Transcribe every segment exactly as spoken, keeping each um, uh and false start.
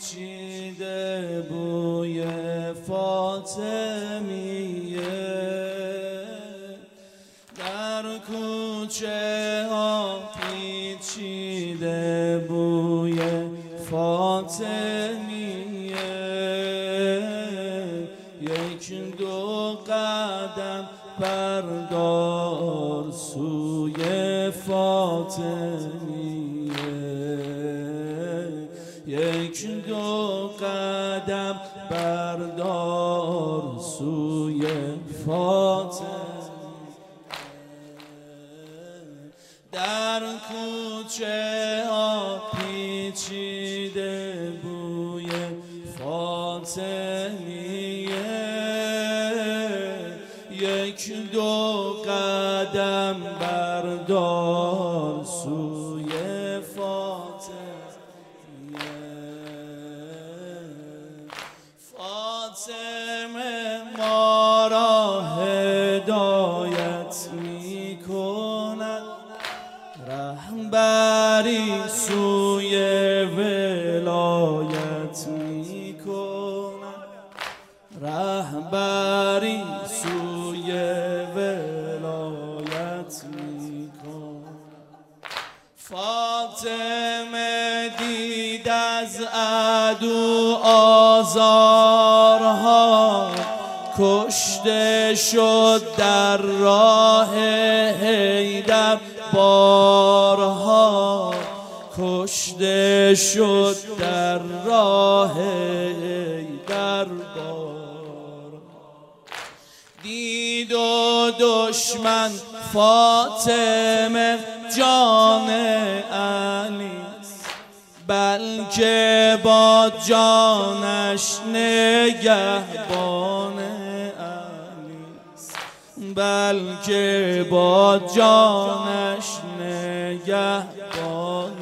پیچیده بوی فاطمیه، در کوچه ها پیچیده بوی فاطمیه، یک دو قدم بردار سوی فاطمیه، یک دو قدم بردار سوی فاطمیه، در کوچه ها پیچیده بوی فاطمیه، یک دو قدم بردار سوی فاطمیه. فاطمه ما را هدایت می کند، رهبری سوی ولایت می کند، رهبری سوی ولایت می کند. فاطمه دید از عدو آزارها، کشته شد در راه حیدر بارها، کشته شد در راه حیدر بارها. دید و دشمن فاطمه جان علیست، بلکه با جانش نگهبان علیست، بلکه با جانش نگهبان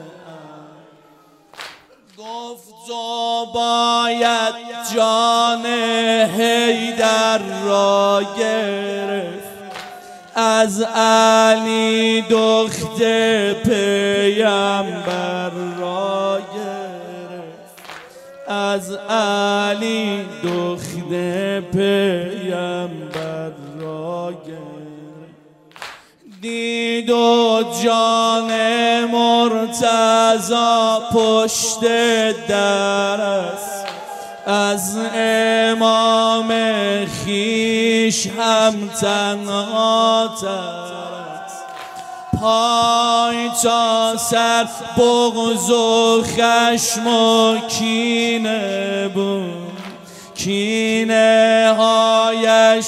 علیست. گفت تو باید جان حیدر را گرفت، از علی دخت پیامبر را گرفت، از علی دخت پیامبر را گرفت. دید و جان مرتضی پشت در است، از امام خویش هم تنها تر است. پای تا سر بغض و خشم و کینه بود، کینه هایش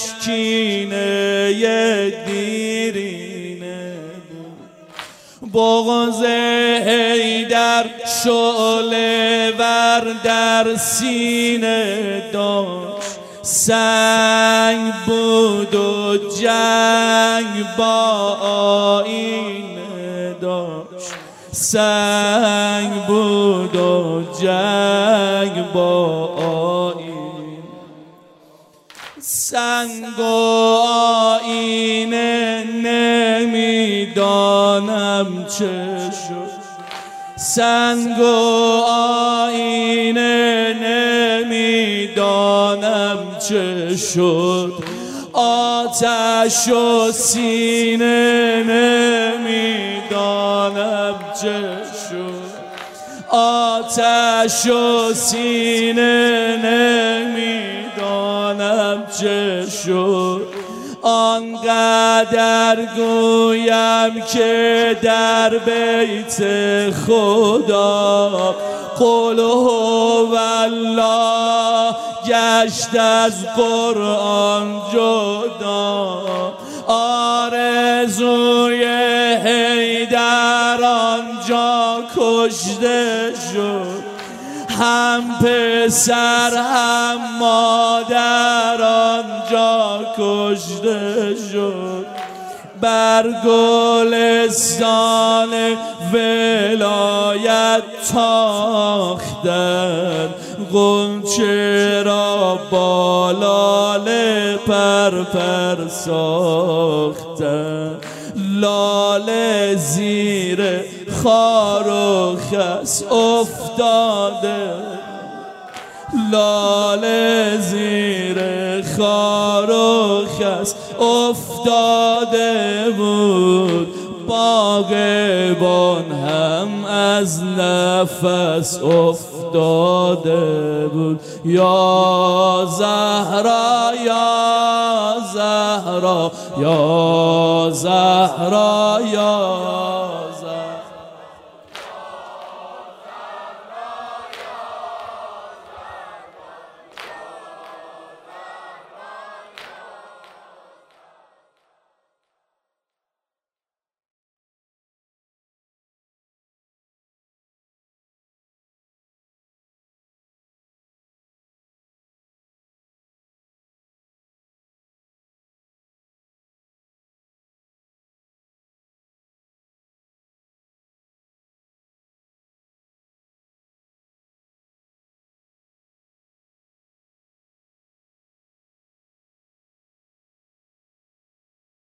کینه دیرینه بود. بغض حیدر شعله ور در سینه داشت، سنگ بود و جنگ با آینه داشت، سنگ بود و جنگ با آینه. سنگ و آینه نمیدانم چه شد، سنگ و آینه نمیدانم چه شد. آتش و سینه نمیدانم چه شد، آتش و سینه نمیدانم چه شد. آنقدر گویم که در بیت خدا قل هوالله گشت از قرآن جدا. آرزوی حیدر آنجا کشته شد، هم پسر هم مادر آنجا کشته شد. بر گلستان ولایت تاختن، غنچه را با لاله پر پر ساختن. لاله زیر خار و خس افتاده، لاله زیر خار و خس افتاده بود، باغبان هم از نفس افتاده بود. یا زهرا یا زهرا یا زهرا یا